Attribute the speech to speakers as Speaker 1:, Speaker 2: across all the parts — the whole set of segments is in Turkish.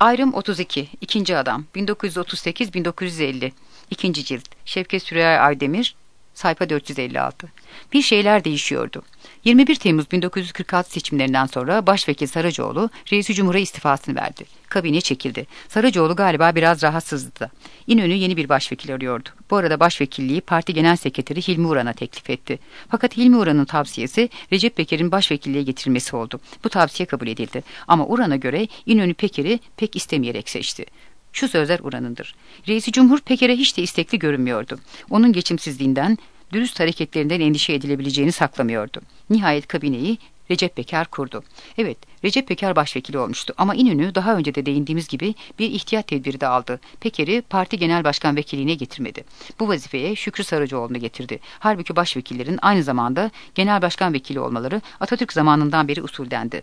Speaker 1: Ayrım 32. İkinci Adam. 1938-1950. İkinci cilt. Şevket Süreyya Aydemir. Sayfa 456. Bir şeyler değişiyordu. 21 Temmuz 1946 seçimlerinden sonra Başvekil Saracoğlu, Reis-i Cumhur'a istifasını verdi. Kabine çekildi. Saracoğlu galiba biraz rahatsızdı da. İnönü yeni bir başvekil arıyordu. Bu arada başvekilliği Parti Genel Sekreteri Hilmi Uran'a teklif etti. Fakat Hilmi Uran'ın tavsiyesi Recep Peker'in başvekilliğe getirilmesi oldu. Bu tavsiye kabul edildi. Ama Uran'a göre İnönü Peker'i pek istemeyerek seçti. Şu sözler Uran'ındır. Reis-i Cumhur Peker'e hiç de istekli görünmüyordu. Onun geçimsizliğinden, dürüst hareketlerinden endişe edilebileceğini saklamıyordu. Nihayet kabineyi Recep Peker kurdu. Evet, Recep Peker başvekili olmuştu ama İnönü daha önce de değindiğimiz gibi bir ihtiyat tedbiri de aldı. Peker'i parti genel başkan vekilliğine getirmedi. Bu vazifeye Şükrü Saracoğlu'nu getirdi. Halbuki başvekillerin aynı zamanda genel başkan vekili olmaları Atatürk zamanından beri usuldendi.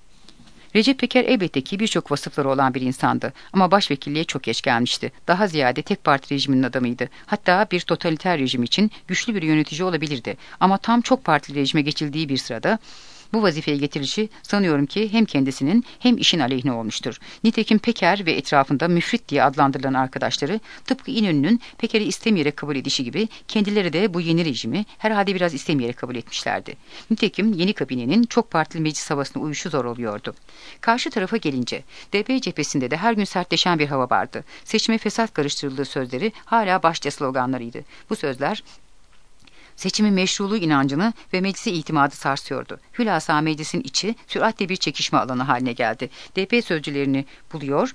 Speaker 1: Recep Peker elbette ki birçok vasıfları olan bir insandı ama başvekilliğe çok geç gelmişti. Daha ziyade tek parti rejiminin adamıydı. Hatta bir totaliter rejim için güçlü bir yönetici olabilirdi. Ama tam çok partili rejime geçildiği bir sırada bu vazifeye getirilişi sanıyorum ki hem kendisinin hem işin aleyhine olmuştur. Nitekim Peker ve etrafında müfrit diye adlandırılan arkadaşları tıpkı İnönü'nün Peker'i istemeyerek kabul edişi gibi kendileri de bu yeni rejimi herhalde biraz istemeyerek kabul etmişlerdi. Nitekim yeni kabinenin çok partili meclis havasına uyuşu zor oluyordu. Karşı tarafa gelince DP cephesinde de her gün sertleşen bir hava vardı. Seçime fesat karıştırıldığı sözleri hala başta sloganlarıydı. Bu sözler seçimin meşruluğu inancını ve meclise itimadı sarsıyordu. Hülasa meclisin içi süratle bir çekişme alanı haline geldi. DP sözcülerini buluyor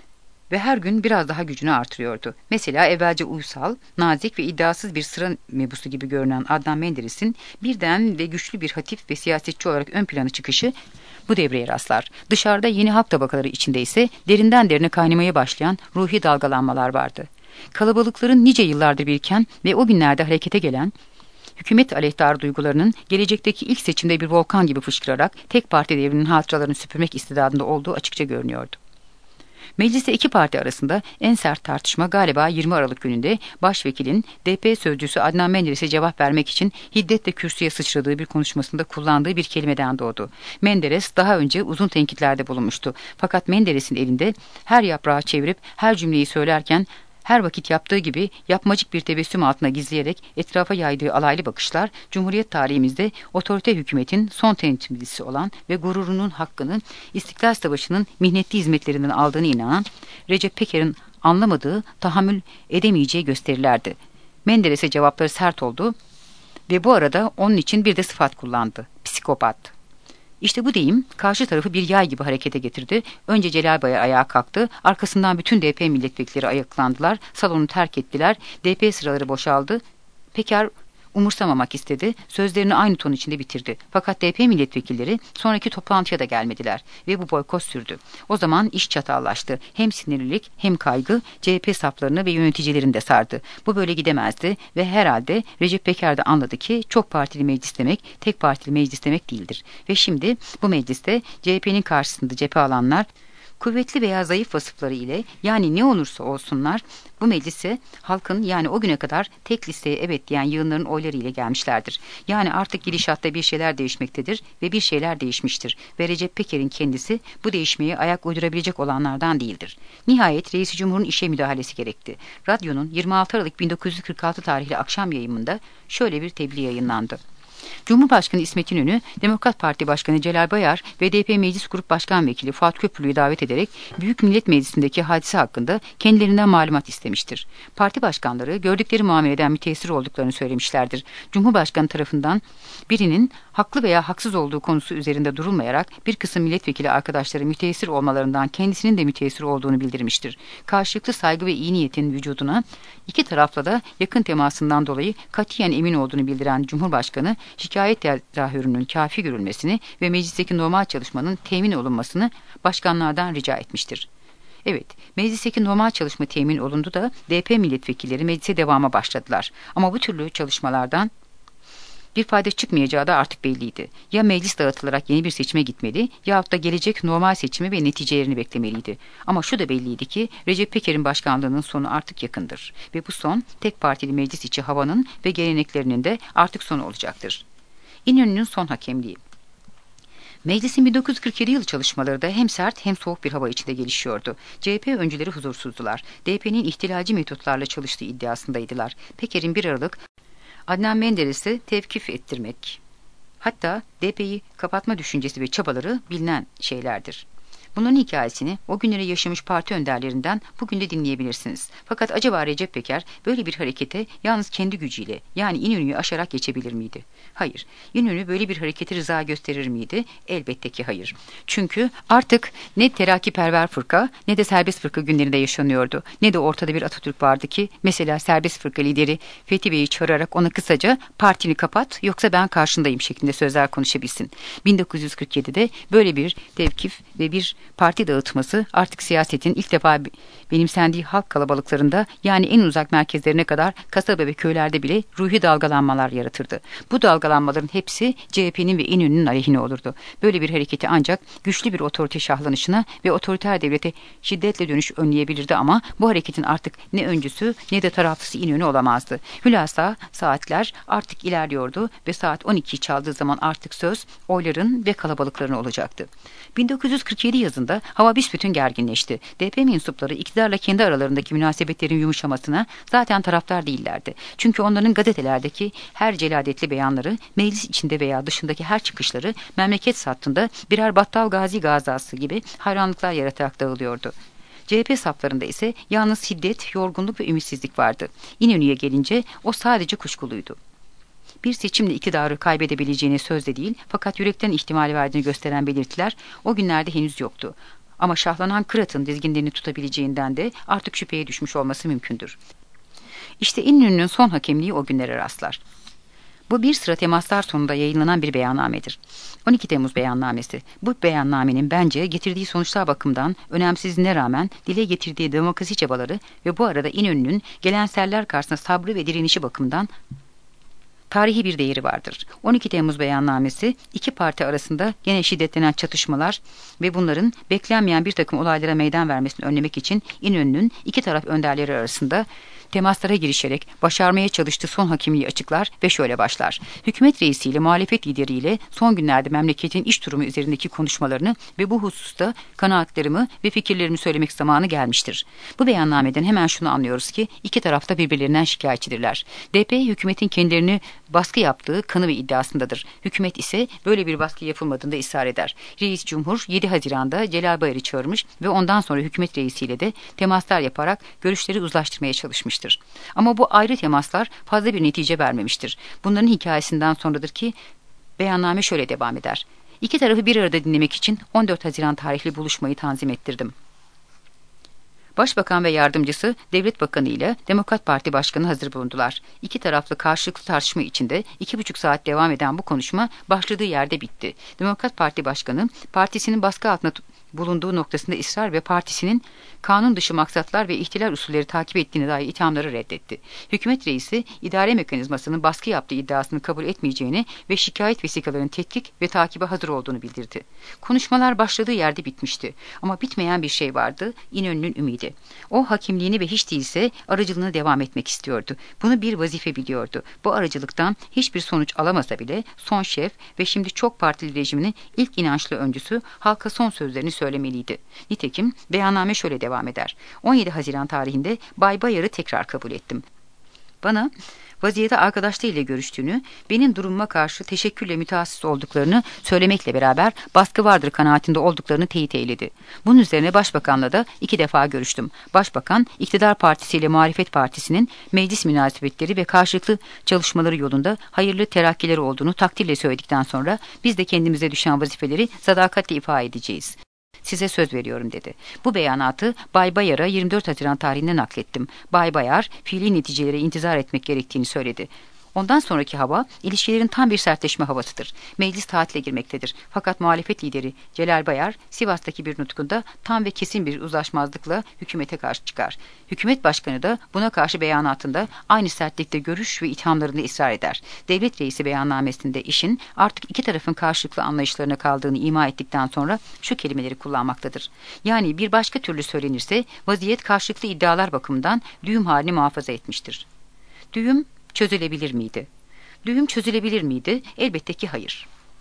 Speaker 1: ve her gün biraz daha gücünü artırıyordu. Mesela evvelce uysal, nazik ve iddiasız bir sıra mebusu gibi görünen Adnan Menderes'in birden ve güçlü bir hatif ve siyasetçi olarak ön plana çıkışı bu devreye rastlar. Dışarıda yeni halk tabakaları içinde ise derinden derine kaynamaya başlayan ruhi dalgalanmalar vardı. Kalabalıkların nice yıllardır biriken ve o günlerde harekete gelen hükümet aleyhtarı duygularının gelecekteki ilk seçimde bir volkan gibi fışkırarak tek parti devrinin hatıralarını süpürmek istidadında olduğu açıkça görünüyordu. Mecliste iki parti arasında en sert tartışma galiba 20 Aralık gününde başvekilin DP sözcüsü Adnan Menderes'e cevap vermek için hiddetle kürsüye sıçradığı bir konuşmasında kullandığı bir kelimeden doğdu. Menderes daha önce uzun tenkitlerde bulunmuştu. Fakat Menderes'in elinde her yaprağı çevirip her cümleyi söylerken her vakit yaptığı gibi yapmacık bir tebessüm altına gizleyerek etrafa yaydığı alaylı bakışlar, Cumhuriyet tarihimizde otorite hükümetin son temsilcisi olan ve gururunun hakkını İstiklal Savaşı'nın mihnetli hizmetlerinden aldığını inanan Recep Peker'in anlamadığı, tahammül edemeyeceği gösterilerdi. Menderes'e cevapları sert oldu ve bu arada onun için bir de sıfat kullandı: psikopat. İşte bu deyim karşı tarafı bir yay gibi harekete getirdi. Önce Celal Bey ayağa kalktı. Arkasından bütün DP milletvekilleri ayaklandılar. Salonu terk ettiler. DP sıraları boşaldı. Peker umursamamak istedi. Sözlerini aynı ton içinde bitirdi. Fakat DP milletvekilleri sonraki toplantıya da gelmediler. Ve bu boykot sürdü. O zaman iş çatallaştı. Hem sinirlilik hem kaygı CHP saflarını ve yöneticilerini de sardı. Bu böyle gidemezdi ve herhalde Recep Peker de anladı ki çok partili meclis demek tek partili meclis demek değildir. Ve şimdi bu mecliste CHP'nin karşısında cephe alanlar kuvvetli veya zayıf vasıfları ile, yani ne olursa olsunlar, bu meclise halkın, yani o güne kadar tek listeye evet diyen yığınların oyları ile gelmişlerdir. Yani artık gidişatta bir şeyler değişmektedir ve bir şeyler değişmiştir. Ve Recep Peker'in kendisi bu değişmeye ayak uydurabilecek olanlardan değildir. Nihayet Reis-i Cumhur'un işe müdahalesi gerekti. Radyonun 26 Aralık 1946 tarihli akşam yayımında şöyle bir tebliğ yayınlandı. Cumhurbaşkanı İsmet İnönü, Demokrat Parti Başkanı Celal Bayar ve DP Meclis Grup Başkan Vekili Fuat Köprülü'yü davet ederek Büyük Millet Meclisi'ndeki hadise hakkında kendilerinden malumat istemiştir. Parti başkanları gördükleri muameleden müteessir olduklarını söylemişlerdir. Cumhurbaşkanı tarafından birinin haklı veya haksız olduğu konusu üzerinde durulmayarak bir kısım milletvekili arkadaşları müteessir olmalarından kendisinin de müteessir olduğunu bildirmiştir. Karşılıklı saygı ve iyi niyetin vücuduna iki tarafla da yakın temasından dolayı katiyen emin olduğunu bildiren Cumhurbaşkanı, şikayet tezahürünün kafi görülmesini ve meclisteki normal çalışmanın temin olunmasını başkanlardan rica etmiştir. Evet, meclisteki normal çalışma temin olundu da DP milletvekilleri meclise devama başladılar. Ama bu türlü çalışmalardan bir fayda çıkmayacağı da artık belliydi. Ya meclis dağıtılarak yeni bir seçime gitmeli yahut da gelecek normal seçimi ve neticelerini beklemeliydi. Ama şu da belliydi ki Recep Peker'in başkanlığının sonu artık yakındır. Ve bu son tek partili meclis içi havanın ve geleneklerinin de artık sonu olacaktır. İnönü'nün son hakemliği. Meclisin 1947 yılı çalışmaları da hem sert hem soğuk bir hava içinde gelişiyordu. CHP öncüleri huzursuzdular. DP'nin ihtilalci metotlarla çalıştığı iddiasındaydılar. Peker'in 1 Aralık Adnan Menderes'i tevkif ettirmek, hatta DP'yi kapatma düşüncesi ve çabaları bilinen şeylerdir. Bunların hikayesini o günleri yaşamış parti önderlerinden bugün de dinleyebilirsiniz. Fakat acaba Recep Peker böyle bir harekete yalnız kendi gücüyle, yani İnönü'yü aşarak geçebilir miydi? Hayır. İnönü böyle bir harekete rıza gösterir miydi? Elbette ki hayır. Çünkü artık ne terakkiperver fırka ne de serbest fırka günlerinde yaşanıyordu. Ne de ortada bir Atatürk vardı ki mesela serbest fırka lideri Fethi Bey'i çağırarak ona kısaca partini kapat yoksa ben karşındayım şeklinde sözler konuşabilsin. 1947'de böyle bir tevkif ve bir parti dağıtması artık siyasetin ilk defa benimsendiği halk kalabalıklarında, yani en uzak merkezlerine kadar kasaba ve köylerde bile ruhi dalgalanmalar yaratırdı. Bu dalgalanmaların hepsi CHP'nin ve İnönü'nün aleyhine olurdu. Böyle bir hareketi ancak güçlü bir otorite şahlanışına ve otoriter devlete şiddetle dönüş önleyebilirdi ama bu hareketin artık ne öncüsü ne de taraflısı İnönü olamazdı. Hülasa saatler artık ilerliyordu ve saat 12'yi çaldığı zaman artık söz oyların ve kalabalıkların olacaktı. 1947 yazında hava büsbütün gerginleşti. DP mensupları iktidarla kendi aralarındaki münasebetlerin yumuşamasına zaten taraftar değillerdi. Çünkü onların gazetelerdeki her celadetli beyanları, meclis içinde veya dışındaki her çıkışları memleket sattığında birer Battal Gazi gazası gibi hayranlıklar yaratarak dağılıyordu. CHP saflarında ise yalnız şiddet, yorgunluk ve ümitsizlik vardı. İnönü'ye gelince o sadece kuşkuluydu. Bir seçimle iktidarı kaybedebileceğini sözde değil fakat yürekten ihtimali verdiğini gösteren belirtiler o günlerde henüz yoktu. Ama şahlanan Kırat'ın dizginlerini tutabileceğinden de artık şüpheye düşmüş olması mümkündür. İşte İnönü'nün son hakemliği o günlere rastlar. Bu bir sıra temaslar sonunda yayınlanan bir beyannamedir. 12 Temmuz beyannamesi. Bu beyannamenin bence getirdiği sonuçlar bakımından önemsizliğine rağmen dile getirdiği demokrasi çabaları ve bu arada İnönü'nün gelenseller karşısında sabrı ve direnişi bakımından tarihi bir değeri vardır. 12 Temmuz beyannamesi iki parti arasında gene şiddetlenen çatışmalar ve bunların beklenmeyen bir takım olaylara meydan vermesini önlemek için İnönü'nün iki taraf önderleri arasında temaslara girişerek başarmaya çalıştığı son hakimliği açıklar ve şöyle başlar. Hükümet reisiyle muhalefet lideriyle son günlerde memleketin iş durumu üzerindeki konuşmalarını ve bu hususta kanaatlerimi ve fikirlerimi söylemek zamanı gelmiştir. Bu beyannameden hemen şunu anlıyoruz ki iki tarafta birbirlerinden şikayetçidirler. DP hükümetin kendilerini baskı yaptığı kanı ve iddiasındadır. Hükümet ise böyle bir baskı yapılmadığında ısrar eder. Reis Cumhur 7 Haziran'da Celal Bayar'ı çağırmış ve ondan sonra hükümet reisiyle de temaslar yaparak görüşleri uzlaştırmaya çalışmıştır. Ama bu ayrı temaslar fazla bir netice vermemiştir. Bunların hikayesinden sonradır ki beyanname şöyle devam eder. İki tarafı bir arada dinlemek için 14 Haziran tarihli buluşmayı tanzim ettirdim. Başbakan ve yardımcısı Devlet Bakanı ile Demokrat Parti Başkanı hazır bulundular. İki taraflı karşılıklı tartışma içinde 2,5 saat devam eden bu konuşma başladığı yerde bitti. Demokrat Parti Başkanı partisinin baskı altında bulunduğu noktasında ısrar ve partisinin kanun dışı maksatlar ve ihtilal usulleri takip ettiğine dair ithamları reddetti. Hükümet reisi idare mekanizmasının baskı yaptığı iddiasını kabul etmeyeceğini ve şikayet vesikalarının tetkik ve takibe hazır olduğunu bildirdi. Konuşmalar başladığı yerde bitmişti. Ama bitmeyen bir şey vardı, İnönü'nün ümidi. O hakimliğini ve hiç değilse aracılığını devam etmek istiyordu. Bunu bir vazife biliyordu. Bu aracılıktan hiçbir sonuç alamasa bile son şef ve şimdi çok partili rejiminin ilk inançlı öncüsü halka son sözlerini söylemeliydi. Nitekim beyanname şöyle devam eder. 17 Haziran tarihinde Bay Bayar'ı tekrar kabul ettim. Bana vaziyete arkadaşlarıyla görüştüğünü, benim durumuma karşı teşekkürle mütehassıs olduklarını söylemekle beraber baskı vardır kanaatinde olduklarını teyit eyledi. Bunun üzerine Başbakan'la da 2 defa görüştüm. Başbakan, iktidar partisi ile muhalefet partisinin meclis münasebetleri ve karşılıklı çalışmaları yolunda hayırlı terakkileri olduğunu takdirle söyledikten sonra biz de kendimize düşen vazifeleri sadakatle ifa edeceğiz. Size söz veriyorum dedi. Bu beyanatı Bay Bayar'a 24 Haziran tarihinde naklettim. Bay Bayar, fiili neticelere intizar etmek gerektiğini söyledi. Ondan sonraki hava, ilişkilerin tam bir sertleşme havasıdır. Meclis tatile girmektedir. Fakat muhalefet lideri Celal Bayar, Sivas'taki bir nutkunda tam ve kesin bir uzlaşmazlıkla hükümete karşı çıkar. Hükümet başkanı da buna karşı beyanatında aynı sertlikte görüş ve ithamlarında ısrar eder. Devlet reisi beyannamesinde işin artık iki tarafın karşılıklı anlayışlarına kaldığını ima ettikten sonra şu kelimeleri kullanmaktadır. Yani bir başka türlü söylenirse vaziyet karşılıklı iddialar bakımından düğüm halini muhafaza etmiştir. Düğüm çözülebilir miydi? Düğüm çözülebilir miydi? Elbette ki hayır.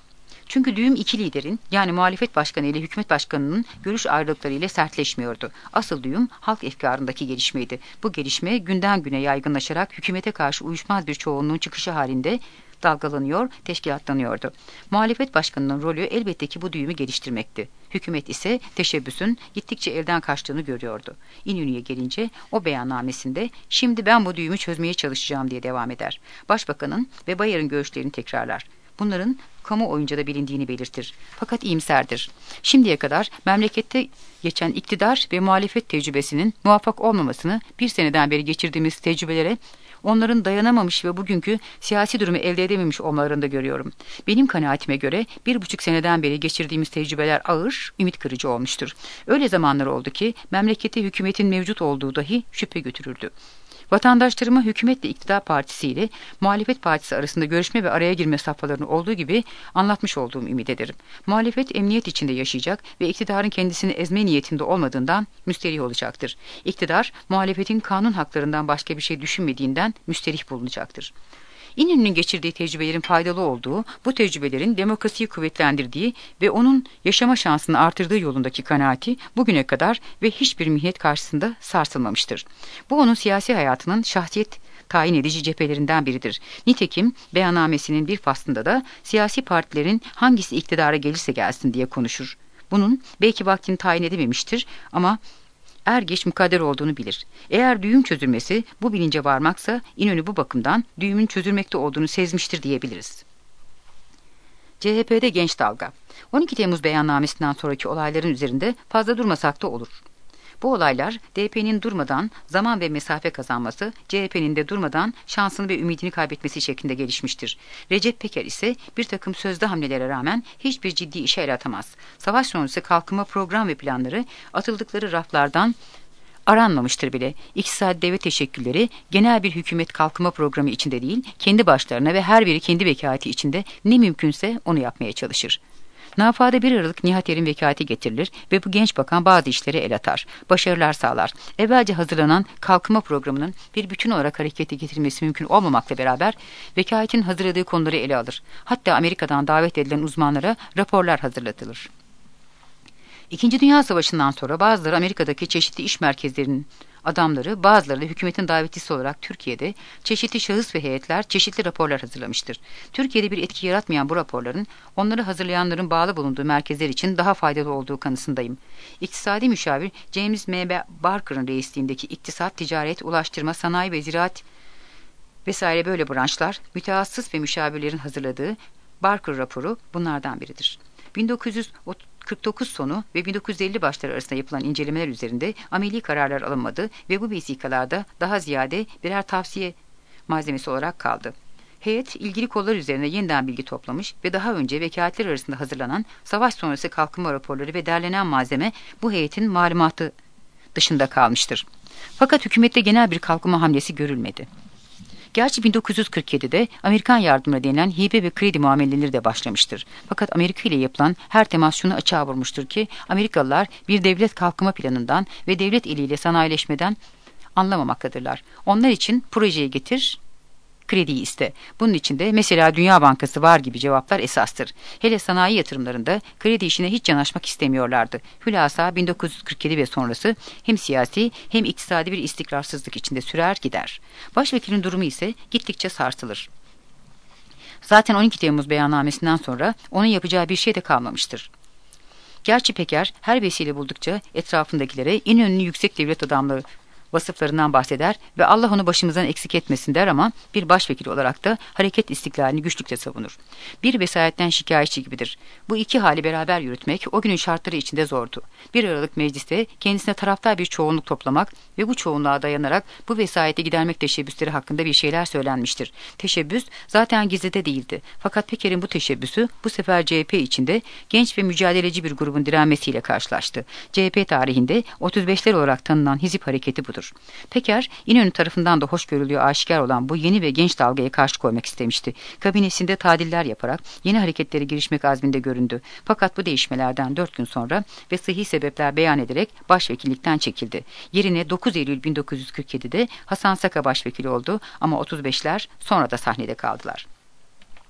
Speaker 1: Çünkü düğüm iki liderin yani muhalefet başkanı ile hükümet başkanının görüş ayrılıkları ile sertleşmiyordu. Asıl düğüm halk efkarındaki gelişmeydi. Bu gelişme günden güne yaygınlaşarak hükümete karşı uyuşmaz bir çoğunluğun çıkışı halinde dalgalanıyor, teşkilatlanıyordu. Muhalefet başkanının rolü elbette ki bu düğümü geliştirmekti. Hükümet ise teşebbüsün gittikçe elden kaçtığını görüyordu. İnönü'ye gelince o beyannamesinde şimdi ben bu düğümü çözmeye çalışacağım diye devam eder. Başbakanın ve Bayar'ın görüşlerini tekrarlar. Bunların kamuoyunca da bilindiğini belirtir. Fakat iyimserdir. Şimdiye kadar memlekette geçen iktidar ve muhalefet tecrübesinin muvaffak olmamasını bir seneden beri geçirdiğimiz tecrübelere onların dayanamamış ve bugünkü siyasi durumu elde edememiş olmalarını da görüyorum. Benim kanaatime göre 1,5 seneden beri geçirdiğimiz tecrübeler ağır, ümit kırıcı olmuştur. Öyle zamanlar oldu ki memlekette hükümetin mevcut olduğu dahi şüphe götürürdü. Vatandaşlarıma hükümetle iktidar partisiyle muhalefet partisi arasında görüşme ve araya girme safhalarını olduğu gibi anlatmış olduğum ümit ederim. Muhalefet emniyet içinde yaşayacak ve iktidarın kendisini ezme niyetinde olmadığından müsterih olacaktır. İktidar muhalefetin kanun haklarından başka bir şey düşünmediğinden müsterih bulunacaktır. İnönü'nün geçirdiği tecrübelerin faydalı olduğu, bu tecrübelerin demokrasiyi kuvvetlendirdiği ve onun yaşama şansını artırdığı yolundaki kanaati bugüne kadar ve hiçbir mihnet karşısında sarsılmamıştır. Bu onun siyasi hayatının şahsiyet tayin edici cephelerinden biridir. Nitekim beyannamesinin bir faslında da siyasi partilerin hangisi iktidara gelirse gelsin diye konuşur. Bunun belki vaktini tayin edememiştir ama er geç mukadder olduğunu bilir. Eğer düğüm çözülmesi bu bilince varmaksa İnönü bu bakımdan düğümün çözülmekte olduğunu sezmiştir diyebiliriz. CHP'de genç dalga. 12 Temmuz beyannamesinden sonraki olayların üzerinde fazla durmasak da olur. Bu olaylar DP'nin durmadan zaman ve mesafe kazanması, CHP'nin de durmadan şansını ve ümidini kaybetmesi şeklinde gelişmiştir. Recep Peker ise bir takım sözde hamlelere rağmen hiçbir ciddi işe el atamaz. Savaş sonrası kalkınma program ve planları atıldıkları raflardan aranmamıştır bile. İktisadi devlet teşekkülleri genel bir hükümet kalkınma programı içinde değil, kendi başlarına ve her biri kendi vekaleti içinde ne mümkünse onu yapmaya çalışır. Nafada 1 Aralık Nihat Er'in vekaleti getirilir ve bu genç bakan bazı işlere el atar. Başarılar sağlar. Evvelce hazırlanan kalkınma programının bir bütün olarak harekete getirilmesi mümkün olmamakla beraber vekaletin hazırladığı konuları ele alır. Hatta Amerika'dan davet edilen uzmanlara raporlar hazırlatılır. İkinci Dünya Savaşı'ndan sonra bazıları Amerika'daki çeşitli iş merkezlerinin adamları, bazıları da hükümetin davetlisi olarak Türkiye'de çeşitli şahıs ve heyetler çeşitli raporlar hazırlamıştır. Türkiye'de bir etki yaratmayan bu raporların onları hazırlayanların bağlı bulunduğu merkezler için daha faydalı olduğu kanısındayım. İktisadi müşavir James M. Barker'ın reisliğindeki iktisat, ticaret, ulaştırma, sanayi ve ziraat vesaire böyle branşlar, mütehassıs ve müşavirlerin hazırladığı Barker raporu bunlardan biridir. 1949 sonu ve 1950 başları arasında yapılan incelemeler üzerinde ameli kararlar alınmadı ve bu vesikalarda daha ziyade birer tavsiye malzemesi olarak kaldı. Heyet ilgili kollar üzerine yeniden bilgi toplamış ve daha önce vekaletler arasında hazırlanan savaş sonrası kalkınma raporları ve derlenen malzeme bu heyetin malumatı dışında kalmıştır. Fakat hükümette genel bir kalkınma hamlesi görülmedi. Gerçi 1947'de Amerikan yardımları denilen hibe ve kredi muameleleri de başlamıştır. Fakat Amerika ile yapılan her temas şunu açığa vurmuştur ki Amerikalılar bir devlet kalkınma planından ve devlet eliyle sanayileşmeden anlamamaktadırlar. Onlar için projeyi getir, krediyi iste. Bunun için de mesela Dünya Bankası var gibi cevaplar esastır. Hele sanayi yatırımlarında kredi işine hiç yanaşmak istemiyorlardı. Hülasa 1947 ve sonrası hem siyasi hem iktisadi bir istikrarsızlık içinde sürer gider. Başvekilin durumu ise gittikçe sarsılır. Zaten 12 Temmuz beyannamesinden sonra onun yapacağı bir şey de kalmamıştır. Gerçi Peker her vesile buldukça etrafındakilere İnönü'nün yüksek devlet adamları vasıflarından bahseder ve Allah onu başımızdan eksik etmesin der ama bir başvekil olarak da hareket istiklalini güçlükle savunur. Bir vesayetten şikayetçi gibidir. Bu iki hali beraber yürütmek o günün şartları içinde zordu. 1 Aralık mecliste kendisine taraftar bir çoğunluk toplamak ve bu çoğunluğa dayanarak bu vesayeti gidermek teşebbüsleri hakkında bir şeyler söylenmiştir. Teşebbüs zaten gizlide değildi. Fakat Peker'in bu teşebbüsü bu sefer CHP içinde genç ve mücadeleci bir grubun direnmesiyle karşılaştı. CHP tarihinde 35'ler olarak tanınan Hizip hareketi budur. Peker, İnönü tarafından da hoş görüldüğü aşikar olan bu yeni ve genç dalgaya karşı koymak istemişti. Kabinesinde tadiller yaparak yeni hareketlere girişmek azminde göründü. Fakat bu değişmelerden 4 gün sonra ve sıhhi sebepler beyan ederek başvekillikten çekildi. Yerine 9 Eylül 1947'de Hasan Saka başvekili oldu ama 35'ler sonra da sahnede kaldılar.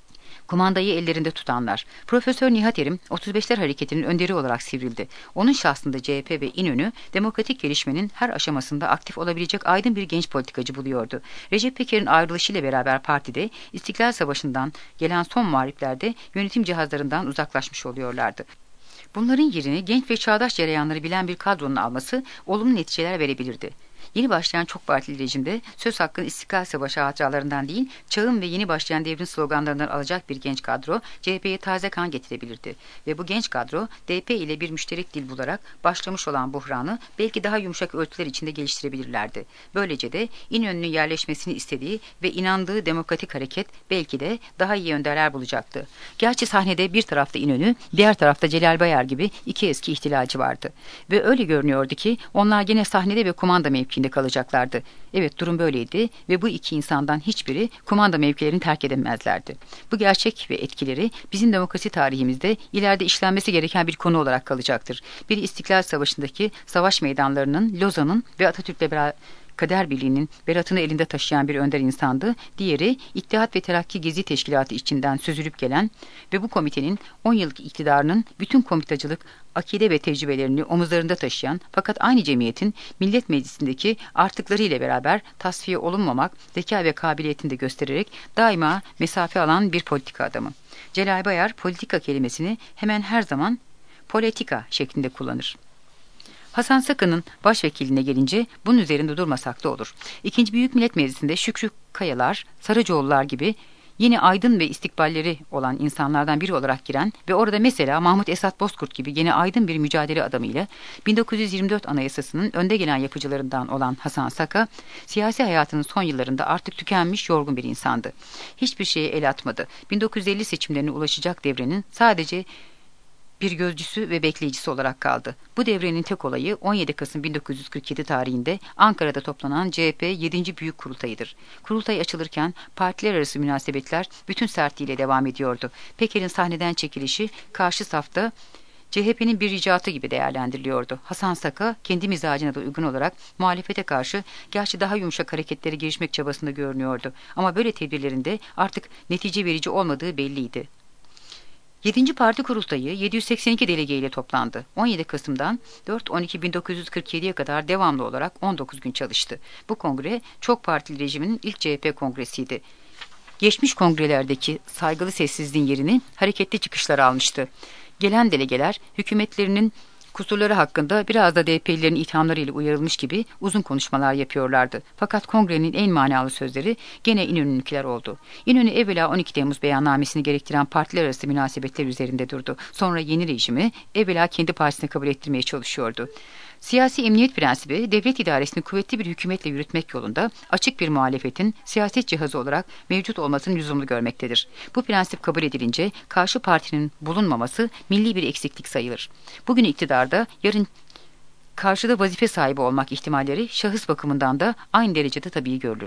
Speaker 1: Kumandayı ellerinde tutanlar. Profesör Nihat Erim, 35'ler hareketinin önderi olarak sivrildi. Onun şahsında CHP ve İnönü, demokratik gelişmenin her aşamasında aktif olabilecek aydın bir genç politikacı buluyordu. Recep Peker'in ayrılışıyla beraber partide, İstiklal Savaşı'ndan gelen son muhariplerde yönetim cihazlarından uzaklaşmış oluyorlardı. Bunların yerini genç ve çağdaş cereyanları bilen bir kadronun alması olumlu neticeler verebilirdi. Yeni başlayan çok partili rejimde söz hakkını İstiklal Savaşı hatıralarından değil, çağın ve yeni başlayan devrin sloganlarından alacak bir genç kadro CHP'ye taze kan getirebilirdi. Ve bu genç kadro DP ile bir müşterek dil bularak başlamış olan buhranı belki daha yumuşak ölçüler içinde geliştirebilirlerdi. Böylece de İnönü'nün yerleşmesini istediği ve inandığı demokratik hareket belki de daha iyi önderler bulacaktı. Gerçi sahnede bir tarafta İnönü, diğer tarafta Celal Bayar gibi iki eski ihtilalci vardı. Ve öyle görünüyordu ki onlar gene sahnede ve kumanda mevkiinde kalacaklardı. Evet, durum böyleydi ve bu iki insandan hiçbiri kumanda mevkilerini terk edemezlerdi. Bu gerçek ve etkileri bizim demokrasi tarihimizde ileride işlenmesi gereken bir konu olarak kalacaktır. Biri İstiklal Savaşı'ndaki savaş meydanlarının, Lozan'ın ve Atatürk'le beraber Kader Birliği'nin beratını elinde taşıyan bir önder insandı. Diğeri İttihat ve Terakki Gezi Teşkilatı içinden süzülüp gelen ve bu komitenin 10 yıllık iktidarının bütün komitacılık, akide ve tecrübelerini omuzlarında taşıyan fakat aynı cemiyetin Millet Meclisi'ndeki artıkları ile beraber tasfiye olunmamak, zeka ve kabiliyetini de göstererek daima mesafe alan bir politika adamı. Celal Bayar politika kelimesini hemen her zaman politika şeklinde kullanır. Hasan Saka'nın başvekiline gelince bunun üzerinde durmasak da olur. İkinci Büyük Millet Meclisi'nde Şükrü Kayalar, Sarıcıoğullar gibi yeni aydın ve istikballeri olan insanlardan biri olarak giren ve orada mesela Mahmut Esat Bozkurt gibi yeni aydın bir mücadele adamıyla 1924 Anayasası'nın önde gelen yapıcılarından olan Hasan Saka, siyasi hayatının son yıllarında artık tükenmiş, yorgun bir insandı. Hiçbir şeye el atmadı. 1950 seçimlerine ulaşacak devrenin sadece bir gözcüsü ve bekleyicisi olarak kaldı. Bu devrenin tek olayı 17 Kasım 1947 tarihinde Ankara'da toplanan CHP 7. Büyük Kurultayı'dır. Kurultay açılırken partiler arası münasebetler bütün sertliğiyle devam ediyordu. Peker'in sahneden çekilişi karşı safta CHP'nin bir ricatı gibi değerlendiriliyordu. Hasan Saka kendi mizacına da uygun olarak muhalefete karşı gerçi daha yumuşak hareketlere girişmek çabasında görünüyordu. Ama böyle tedbirlerinde artık netice verici olmadığı belliydi. 7. Parti Kurultayı 782 delege ile toplandı. 17 Kasım'dan 4-12-1947'ye kadar devamlı olarak 19 gün çalıştı. Bu kongre çok partili rejimin ilk CHP kongresiydi. Geçmiş kongrelerdeki saygılı sessizliğin yerini hareketli çıkışlar almıştı. Gelen delegeler hükümetlerinin kusurları hakkında biraz da DP'lilerin ithamlarıyla uyarılmış gibi uzun konuşmalar yapıyorlardı. Fakat kongrenin en manalı sözleri gene İnönü'nünkiler oldu. İnönü evvela 12 Temmuz beyannamesini gerektiren partiler arası münasebetler üzerinde durdu. Sonra yeni rejimi evvela kendi partisine kabul ettirmeye çalışıyordu. Siyasi emniyet prensibi, devlet idaresini kuvvetli bir hükümetle yürütmek yolunda açık bir muhalefetin siyaset cihazı olarak mevcut olmasını lüzumlu görmektedir. Bu prensip kabul edilince karşı partinin bulunmaması milli bir eksiklik sayılır. Bugün iktidarda, yarın karşıda vazife sahibi olmak ihtimalleri şahıs bakımından da aynı derecede tabii görülür.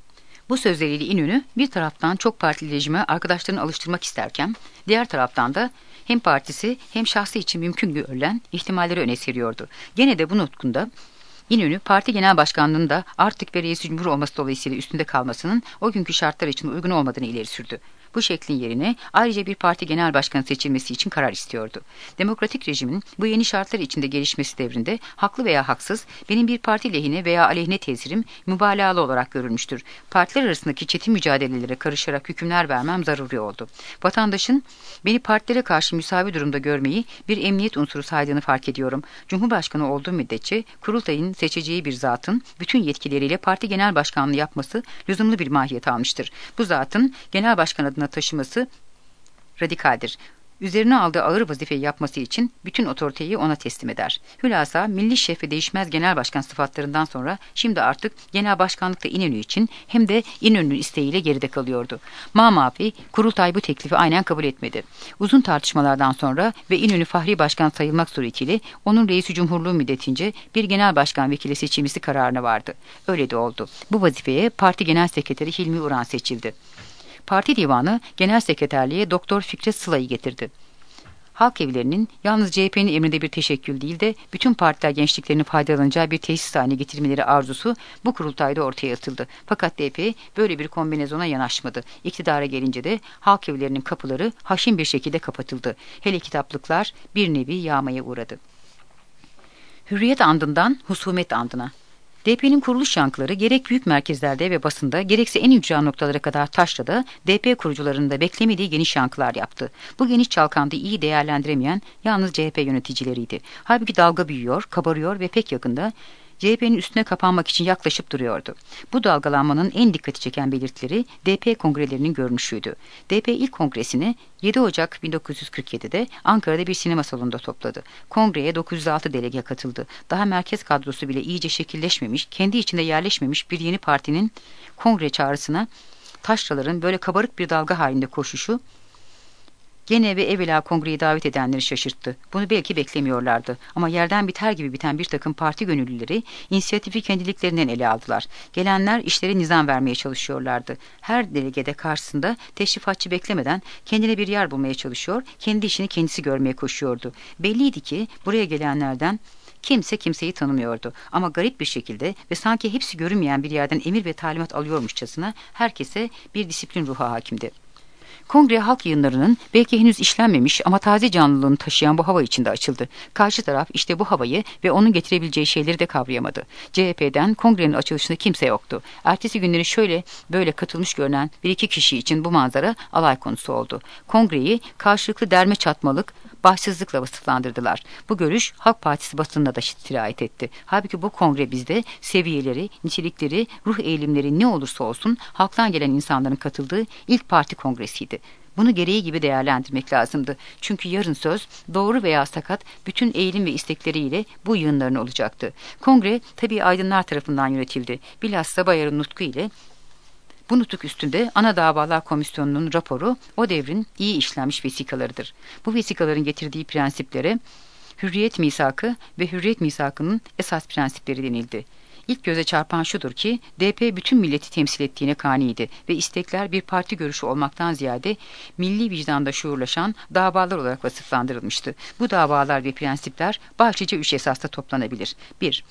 Speaker 1: Bu sözleriyle İnönü bir taraftan çok partili rejime arkadaşlarını alıştırmak isterken diğer taraftan da hem partisi hem şahsı için mümkün görülen ihtimalleri öne seriyordu. Gene de bu nutkunda İnönü parti genel başkanlığının da artık bir reis cumhur olması dolayısıyla üstünde kalmasının o günkü şartlar için uygun olmadığını ileri sürdü. Bu şeklin yerine ayrıca bir parti genel başkanı seçilmesi için karar istiyordu. Demokratik rejimin bu yeni şartlar içinde gelişmesi devrinde haklı veya haksız benim bir parti lehine veya aleyhine tesirim mübalağalı olarak görülmüştür. Partiler arasındaki çetin mücadelelere karışarak hükümler vermem zaruri oldu. Vatandaşın beni partilere karşı müsavi durumda görmeyi bir emniyet unsuru saydığını fark ediyorum. Cumhurbaşkanı olduğu müddetçe kurultayın seçeceği bir zatın bütün yetkileriyle parti genel başkanlığı yapması lüzumlu bir mahiyet almıştır. Bu zatın genel başkan adına taşıması radikaldir. Üzerine aldığı ağır vazifeyi yapması için bütün otoriteyi ona teslim eder. Hülasa milli şef ve değişmez genel başkan sıfatlarından sonra şimdi artık genel başkanlıkta İnönü için hem de İnönü'nün isteğiyle geride kalıyordu. Mamafi kurultay bu teklifi aynen kabul etmedi. Uzun tartışmalardan sonra ve İnönü Fahri Başkan sayılmak suretiyle onun reisi cumhurluğu müddetince bir genel başkan vekili seçilmesi kararına vardı. Öyle de oldu. Bu vazifeye parti genel sekreteri Hilmi Uran seçildi. Parti divanı genel sekreterliğe Doktor Fikret Sıla'yı getirdi. Halk evlerinin yalnız CHP'nin emrinde bir teşekkül değil de bütün partiler gençliklerinin faydalanacağı bir tesis haline getirmeleri arzusu bu kurultayda ortaya atıldı. Fakat DP böyle bir kombinezona yanaşmadı. İktidara gelince de halk evlerinin kapıları haşin bir şekilde kapatıldı. Hele kitaplıklar bir nevi yağmaya uğradı. Hürriyet andından husumet andına. DP'nin kuruluş yankıları gerek büyük merkezlerde ve basında gerekse en ücra noktalara kadar taşrada DP kurucularının da beklemediği geniş yankılar yaptı. Bu geniş çalkantığı iyi değerlendiremeyen yalnız CHP yöneticileriydi. Halbuki dalga büyüyor, kabarıyor ve pek yakında CHP'nin üstüne kapanmak için yaklaşıp duruyordu. Bu dalgalanmanın en dikkati çeken belirtileri DP kongrelerinin görünüşüydü. DP ilk kongresini 7 Ocak 1947'de Ankara'da bir sinema salonunda topladı. Kongreye 906 delege katıldı. Daha merkez kadrosu bile iyice şekilleşmemiş, kendi içinde yerleşmemiş bir yeni partinin kongre çağrısına taşraların böyle kabarık bir dalga halinde koşuşu gene ve evvela kongreyi davet edenleri şaşırttı. Bunu belki beklemiyorlardı. Ama yerden biter gibi biten bir takım parti gönüllüleri inisiyatifi kendiliklerinden ele aldılar. Gelenler işlere nizam vermeye çalışıyorlardı. Her delegede karşısında teşrifatçı beklemeden kendine bir yer bulmaya çalışıyor, kendi işini kendisi görmeye koşuyordu. Belliydi ki buraya gelenlerden kimse kimseyi tanımıyordu ama garip bir şekilde ve sanki hepsi görünmeyen bir yerden emir ve talimat alıyormuşçasına herkese bir disiplin ruhu hakimdi. Kongre halk yayınlarının belki henüz işlenmemiş ama taze canlılığını taşıyan bu hava içinde açıldı. Karşı taraf işte bu havayı ve onun getirebileceği şeyleri de kavrayamadı. CHP'den kongrenin açılışında kimse yoktu. Ertesi günleri şöyle böyle katılmış görünen bir iki kişi için bu manzara alay konusu oldu. Kongreyi karşılıklı derme çatmalık, bahtsızlıkla vasıflandırdılar. Bu görüş Halk Partisi basınına da sirayet etti. Halbuki bu kongre bizde seviyeleri, nitelikleri, ruh eğilimleri ne olursa olsun halktan gelen insanların katıldığı ilk parti kongresiydi. Bunu gereği gibi değerlendirmek lazımdı. Çünkü yarın söz, doğru veya sakat, bütün eğilim ve istekleriyle bu yığınların olacaktı. Kongre tabii aydınlar tarafından yönetildi. Bilhassa Bayar'ın nutku ile bu nutuk üstünde Ana Davalar Komisyonu'nun raporu o devrin iyi işlenmiş vesikalarıdır. Bu vesikaların getirdiği prensiplere hürriyet misakı ve hürriyet misakının esas prensipleri denildi. İlk göze çarpan şudur ki DP bütün milleti temsil ettiğine kaniydi ve istekler bir parti görüşü olmaktan ziyade milli vicdanda şuurlaşan davalar olarak vasıflandırılmıştı. Bu davalar ve prensipler başlıca 3 esasta toplanabilir. 1.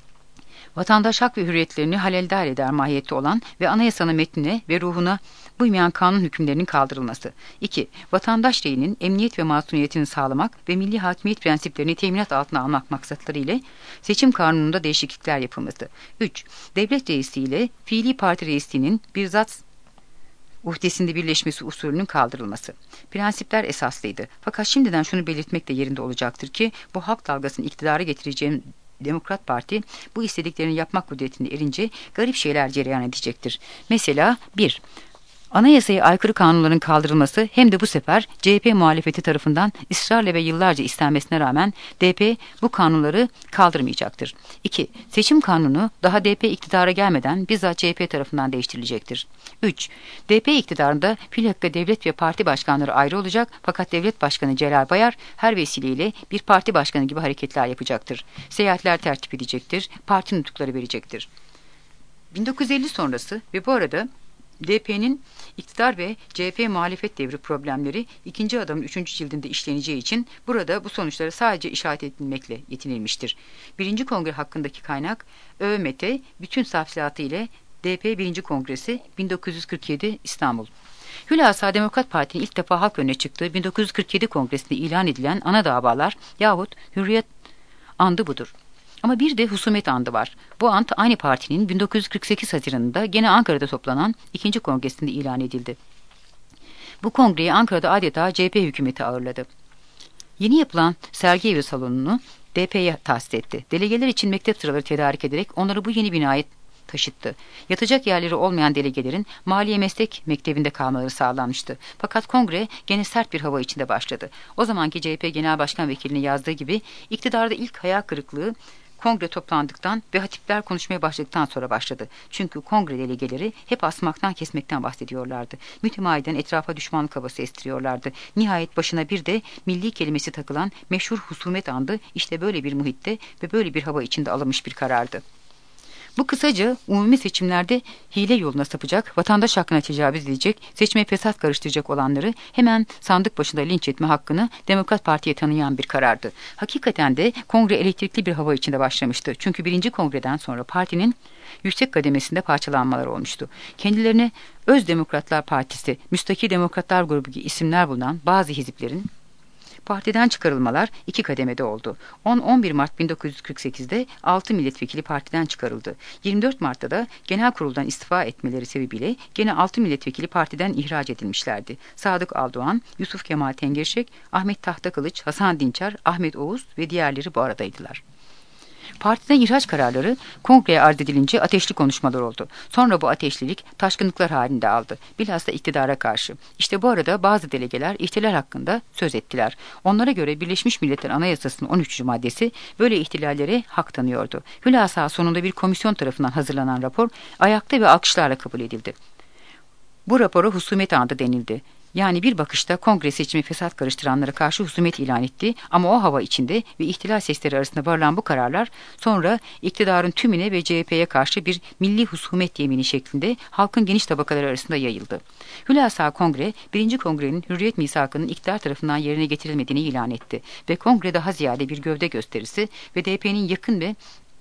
Speaker 1: Vatandaş hak ve hürriyetlerini haleldar eder mahiyette olan ve anayasanın metnine ve ruhuna uymayan kanun hükümlerinin kaldırılması. 2. Vatandaş reyinin emniyet ve masumiyetini sağlamak ve milli hakimiyet prensiplerini teminat altına almak maksatları ile seçim kanununda değişiklikler yapılması. 3. Devlet reisi ile fiili parti reisliğinin bir zat uhdesinde birleşmesi usulünün kaldırılması. Prensipler esaslıydı. Fakat şimdiden şunu belirtmek de yerinde olacaktır ki bu halk dalgasını iktidara getireceğim Demokrat Parti bu istediklerini yapmak kudretine erince garip şeyler cereyan edecektir. Mesela 1. Anayasaya aykırı kanunların kaldırılması hem de bu sefer CHP muhalefeti tarafından ısrarla ve yıllarca istenmesine rağmen DP bu kanunları kaldırmayacaktır. 2. Seçim kanunu daha DP iktidara gelmeden bizzat CHP tarafından değiştirilecektir. 3. DP iktidarında filhakka devlet ve parti başkanları ayrı olacak fakat devlet başkanı Celal Bayar her vesileyle bir parti başkanı gibi hareketler yapacaktır. Seyahatler tertip edecektir, parti nutukları verecektir. 1950 sonrası ve bu arada DP'nin iktidar ve CHP muhalefet devri problemleri ikinci adamın 3. cildinde işleneceği için burada bu sonuçları sadece işaret edilmekle yetinilmiştir. 1. Kongre hakkındaki kaynak ÖMT bütün safsatı ile DP 1. Kongresi 1947 İstanbul. Hülasa Demokrat Parti'nin ilk defa halk önüne çıktığı 1947 Kongresi'nde ilan edilen ana davalar yahut hürriyet andı budur. Ama bir de husumet andı var. Bu ant aynı partinin 1948 Haziran'ında gene Ankara'da toplanan 2. Kongresinde ilan edildi. Bu kongreyi Ankara'da adeta CHP hükümeti ağırladı. Yeni yapılan sergi evi salonunu DP'ye tahsis etti. Delegeler için mektep sıraları tedarik ederek onları bu yeni binaya taşıttı. Yatacak yerleri olmayan delegelerin Maliye Meslek Mektebi'nde kalmaları sağlanmıştı. Fakat kongre gene sert bir hava içinde başladı. O zamanki CHP Genel Başkan Vekili'nin yazdığı gibi iktidarda ilk hayal kırıklığı kongre toplandıktan ve hatipler konuşmaya başladıktan sonra başladı. Çünkü kongre delegeleri hep asmaktan kesmekten bahsediyorlardı. Mütemadiyen etrafa düşmanlık havası estiriyorlardı. Nihayet başına bir de milli kelimesi takılan meşhur husumet andı işte böyle bir muhitte ve böyle bir hava içinde alınmış bir karardı. Bu kısaca umumi seçimlerde hile yoluna sapacak, vatandaş hakkına tecavüz edecek, seçime fesat karıştıracak olanları hemen sandık başında linç etme hakkını Demokrat Parti'ye tanıyan bir karardı. Hakikaten de kongre elektrikli bir hava içinde başlamıştı. Çünkü birinci kongreden sonra partinin yüksek kademesinde parçalanmalar olmuştu. Kendilerine Öz Demokratlar Partisi, Müstakil Demokratlar Grubu gibi isimler bulunan bazı hiziplerin partiden çıkarılmalar iki kademede oldu. 10-11 Mart 1948'de 6 milletvekili partiden çıkarıldı. 24 Mart'ta da genel kuruldan istifa etmeleri sebebiyle gene 6 milletvekili partiden ihraç edilmişlerdi. Sadık Aldoğan, Yusuf Kemal Tengerşek, Ahmet Tahtakılıç, Hasan Dinçer, Ahmet Oğuz ve diğerleri bu aradaydılar. Partiden ihraç kararları kongreye arz edilince ateşli konuşmalar oldu. Sonra bu ateşlilik taşkınlıklar halinde aldı. Bilhassa iktidara karşı. İşte bu arada bazı delegeler ihtilal hakkında söz ettiler. Onlara göre Birleşmiş Milletler Anayasası'nın 13. maddesi böyle ihtilallere hak tanıyordu. Hülasa sonunda bir komisyon tarafından hazırlanan rapor ayakta ve alkışlarla kabul edildi. Bu rapora husumet andı denildi. Yani bir bakışta kongre seçimi fesat karıştıranlara karşı husumet ilan etti ama o hava içinde ve ihtilal sesleri arasında varılan bu kararlar sonra iktidarın tümüne ve CHP'ye karşı bir milli husumet yemini şeklinde halkın geniş tabakaları arasında yayıldı. Hülasa kongre, birinci kongrenin hürriyet misakının iktidar tarafından yerine getirilmediğini ilan etti ve kongre daha ziyade bir gövde gösterisi ve DP'nin yakın ve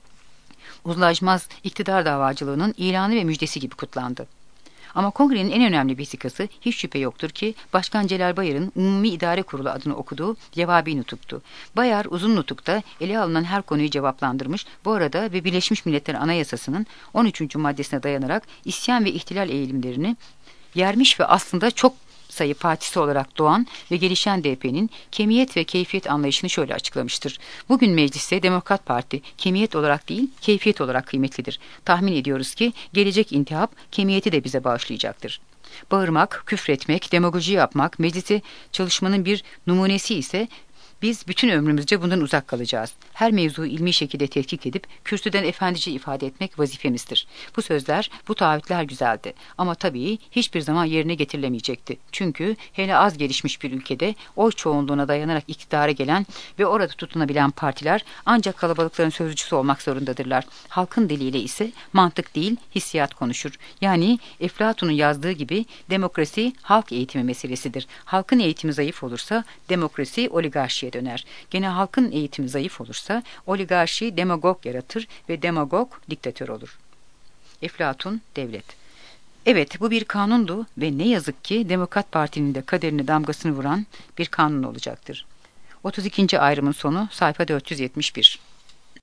Speaker 1: uzlaşmaz iktidar davacılığının ilanı ve müjdesi gibi kutlandı. Ama kongrenin en önemli vesikası hiç şüphe yoktur ki Başkan Celal Bayar'ın Umumi İdare Kurulu adını okuduğu cevabi nutuktu. Bayar uzun nutukta ele alınan her konuyu cevaplandırmış, bu arada ve Birleşmiş Milletler Anayasası'nın 13. maddesine dayanarak isyan ve ihtilal eğilimlerini yermiş ve aslında çok sayı partisi olarak doğan ve gelişen DP'nin kemiyet ve keyfiyet anlayışını şöyle açıklamıştır. Bugün mecliste Demokrat Parti kemiyet olarak değil, keyfiyet olarak kıymetlidir. Tahmin ediyoruz ki gelecek intihap kemiyeti de bize bağışlayacaktır. Bağırmak, küfretmek, demagoji yapmak, meclise çalışmanın bir numunesi ise biz bütün ömrümüzce bundan uzak kalacağız. Her mevzuyu ilmi şekilde tetkik edip kürsüden efendice ifade etmek vazifemizdir. Bu sözler, bu taahhütler güzeldi. Ama tabii hiçbir zaman yerine getirilemeyecekti. Çünkü hele az gelişmiş bir ülkede oy çoğunluğuna dayanarak iktidara gelen ve orada tutunabilen partiler ancak kalabalıkların sözcüsü olmak zorundadırlar. Halkın diliyle ise mantık değil, hissiyat konuşur. Yani Eflatun'un yazdığı gibi demokrasi halk eğitimi meselesidir. Halkın eğitimi zayıf olursa demokrasi oligarşiye döner. Gene halkın eğitimi zayıf olursa oligarşi demagog yaratır ve demagog diktatör olur. Eflatun devlet. Evet, bu bir kanundu ve ne yazık ki Demokrat Parti'nin de kaderine damgasını vuran bir kanun olacaktır. 32. ayrımın sonu sayfa 471.